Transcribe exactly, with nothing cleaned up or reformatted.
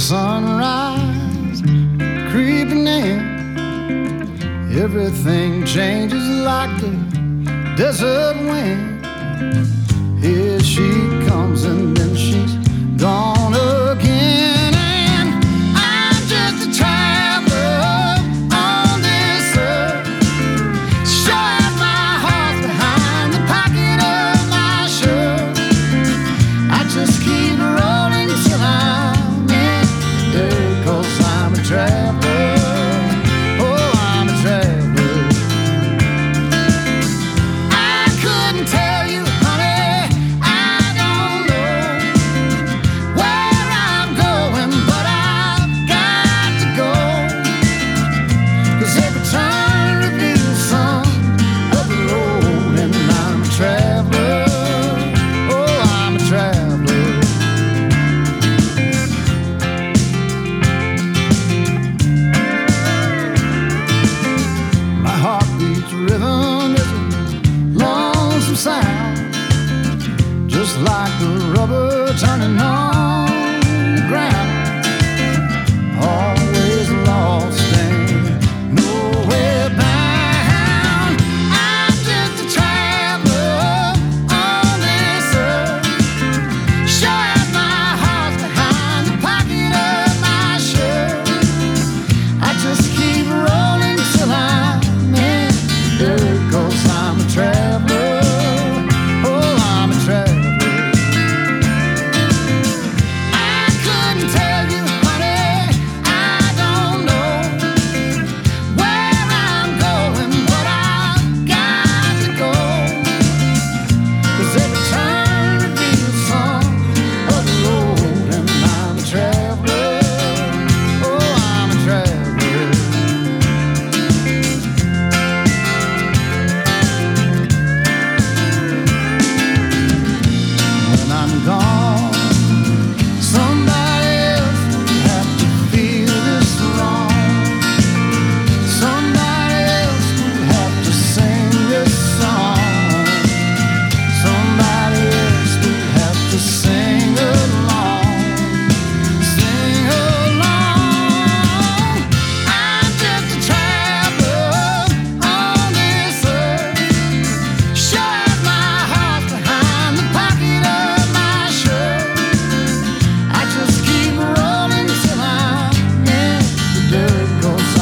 sunrise creeping in. Everything changes like the desert wind. Here she comes and then she's gone again. And I'm just a traveler on this earth. Sure as my heart's behind the pocket of my shirt. I just keep rolling till I'm in dirt, 'cause I'm a traveler. Oh, I'm a traveler. I couldn't tell you, honey, I don't know where I'm going, but I've got to go. 'Cause every turn reveals some of the road, and I'm a traveler. Oh, I'm a traveler. My heartbeat's rhythm is a lonesome sound, just like the rubber turning on the ground. Always lost and nowhere bound. I'm just a traveler on this earth. Sure as my heart's behind the pocket of my shirt. I just keep rolling till I'm in dirt, 'cause I'm a traveler. Oh, I'm a traveler. I couldn't tell you, honey, I don't know where I'm going, but I've got to go. 'Cause every turn reveals some of the road, and I'm a traveler. Oh, I'm a traveler. When I'm gone, somebody else will have to feel this wrong. Somebody else will have to sing this song. Somebody else will have to sing along. Sing along. I'm just a traveler on this earth. Sure as my heart's behind the pocket of my shirt. I just keep rolling till I'm in the dirt, 'cause